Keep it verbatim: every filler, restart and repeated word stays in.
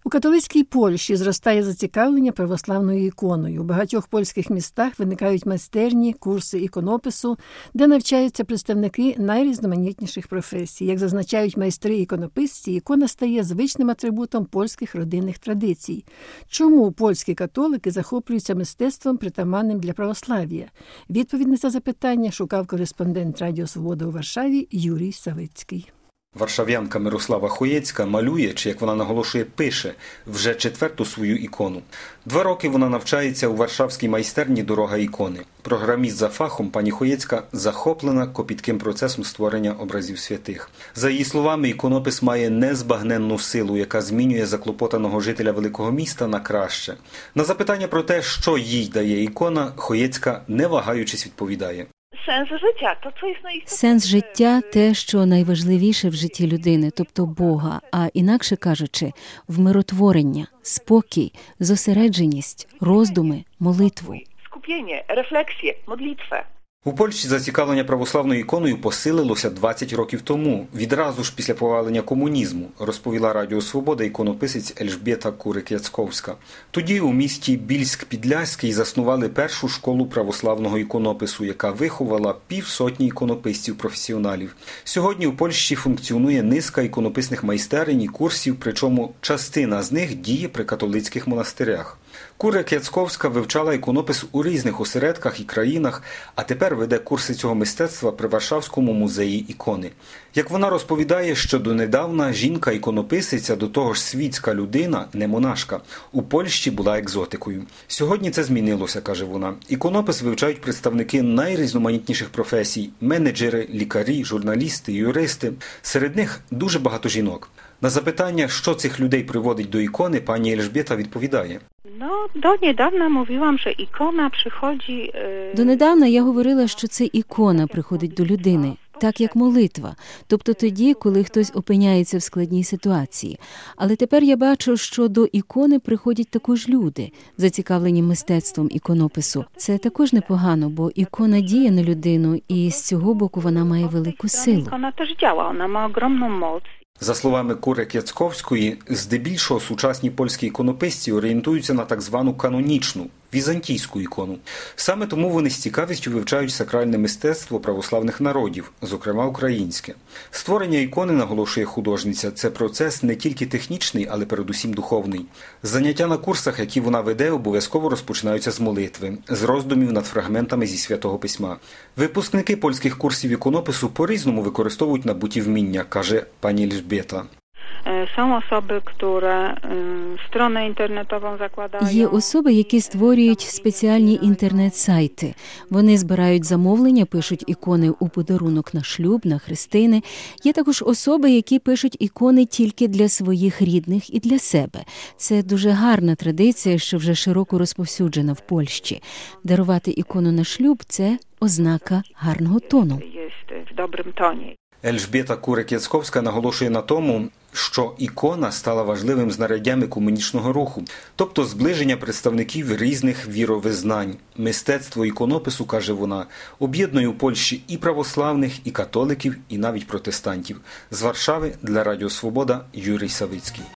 католицькій Польщі зростає зацікавлення православною іконою. У багатьох польських містах виникають майстерні, курси іконопису, де навчаються представники найрізноманітніших професій. Як зазначають майстри-іконописці, ікона стає звичним атрибутом польських родинних традицій. Чому польські католики захоплюються мистецтвом, притаманним для православ'я? Відповідь на це запитання шукав кореспондент Радіо Свобода у Варшаві Юрій Савицький. Варшав'янка Мирослава Хоєцька малює, чи, як вона наголошує, пише вже четверту свою ікону. Два роки вона навчається у варшавській майстерні «Дорога ікони». Програміст за фахом, пані Хоєцька захоплена копітким процесом створення образів святих. За її словами, іконопис має незбагненну силу, яка змінює заклопотаного жителя великого міста на краще. На запитання про те, що їй дає ікона, Хоєцька, не вагаючись, відповідає. Сенс життя – то це істотне. Сенс життя – те, що найважливіше в житті людини, тобто Бога, а інакше кажучи, вмиротворення, спокій, зосередженість, роздуми, молитву. Скуп'єння, рефлексія, молитва. У Польщі зацікавлення православною іконою посилилося двадцять років тому, відразу ж після повалення комунізму, розповіла Радіо Свобода іконописець Ельжбєта Курик-Яцковська. Тоді у місті Більськ-Підляський заснували першу школу православного іконопису, яка виховала півсотні іконописців-професіоналів. Сьогодні у Польщі функціонує низка іконописних майстерень і курсів, причому частина з них діє при католицьких монастирях. Курик-Яцковська вивчала іконопис у різних осередках і країнах, а тепер веде курси цього мистецтва при Варшавському музеї ікони. Як вона розповідає, що донедавна жінка-іконописиця, до того ж світська людина, не монашка, у Польщі була екзотикою. Сьогодні це змінилося, каже вона. Іконопис вивчають представники найрізноманітніших професій – менеджери, лікарі, журналісти, юристи. Серед них дуже багато жінок. На запитання, що цих людей приводить до ікони, пані Ельжбєта відповідає. Ну, донедавна mówiłam, що ікона приходить... Донедавна я говорила, що це ікона приходить до людини, так як молитва, тобто тоді, коли хтось опиняється в складній ситуації. Але тепер я бачу, що до ікони приходять також люди, зацікавлені мистецтвом іконопису. Це також непогано, бо ікона діє на людину, і з цього боку вона має велику силу. Ікона теж діє, вона має огромну моць. За словами Курик-Яцковської, здебільшого сучасні польські іконописці орієнтуються на так звану канонічну, візантійську ікону. Саме тому вони з цікавістю вивчають сакральне мистецтво православних народів, зокрема українське. Створення ікони, наголошує художниця, це процес не тільки технічний, але передусім духовний. Заняття на курсах, які вона веде, обов'язково розпочинаються з молитви, з роздумів над фрагментами зі Святого Письма. Випускники польських курсів іконопису по-різному використовують набуті вміння, каже пані Ельжбєта. Są osoby, które stronę internetową zakładają. Є особи, які створюють спеціальні інтернет-сайти. Вони збирають замовлення, пишуть ікони у подарунок на шлюб, на хрестини. Є також особи, які пишуть ікони тільки для своїх рідних і для себе. Це дуже гарна традиція, що вже широко розповсюджена в Польщі. Дарувати ікону на шлюб – це ознака гарного тону. Є в доброму тоні. Ельжбєта Курик-Яцковська наголошує на тому, що ікона стала важливим знаряддям екуменічного руху, тобто зближення представників різних віровизнань. Мистецтво іконопису, каже вона, об'єднує у Польщі і православних, і католиків, і навіть протестантів. З Варшави для Радіо Свобода Юрій Савицький.